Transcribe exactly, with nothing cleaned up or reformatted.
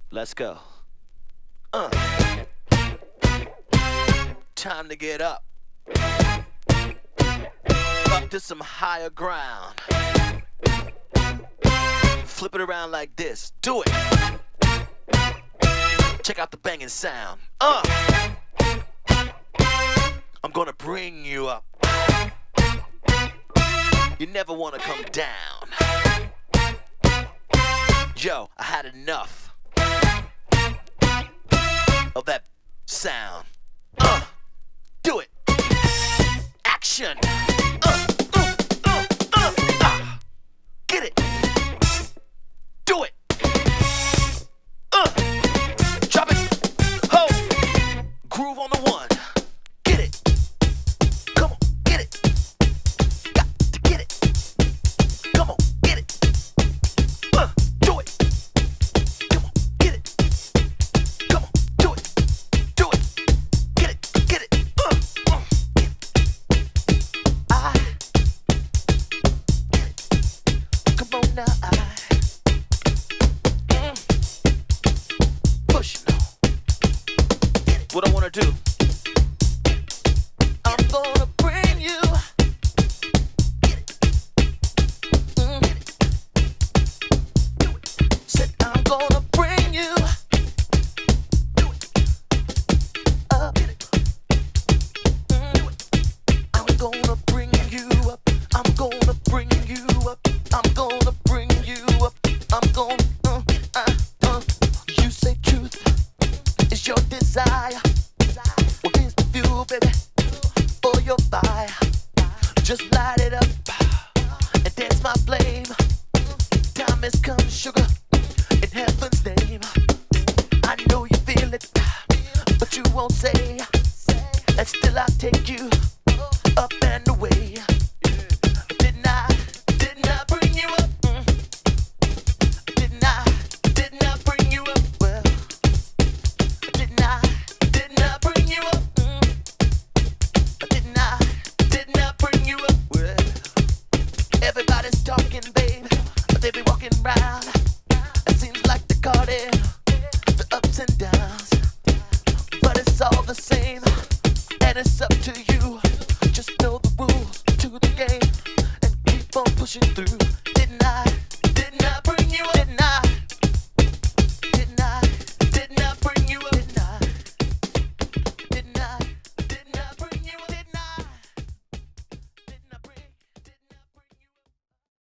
Let's go. Uh. Time to get up. Up to some higher ground. Flip it around like this. Do it. Check out the banging sound. Uh. I'm gonna bring you up. You never wanna come down. Yo, I had enough of that sound. Uh, do it. Action. Uh, uh, uh, uh, uh. Get it. Do it. Uh, drop it. Ho. Groove on the one. Get it. Come on, get it. Got to get it. Come on, get it. Uh, do it. Come on, get it. Come on, do it. Do it. Get it, get it. Uh, uh. I get it. Come on now, I mm. Push now. Get it. What I wanna do? I'm gonna bring you. Get it. Mm. Get it. Do it. Said I'm gonna bring you. Do it. Up. Get it. Mm. Do it. I'm gonna bring you up. I'm gonna bring you up. I'm gonna bring you up. I'm gonna. Uh, uh, uh. You say truth is your desire. Well, here's the fuel, baby, for your fire. Just light it up and dance my flame. Time has come, sugar, in heaven's name. I know you feel it, but you won't say. And still I take you up and away. Didn't I, didn't I bring you up? Mm. Didn't I, didn't I bring you up? Well, didn't I, didn't I bring you up? Mm. Didn't I, didn't I bring you up? Well, everybody's talking, babe, but they be walking round. It seems like they're caught in the ups and downs, but it's all the same, and it's up to you. Just know the rules to the game and keep on pushing through.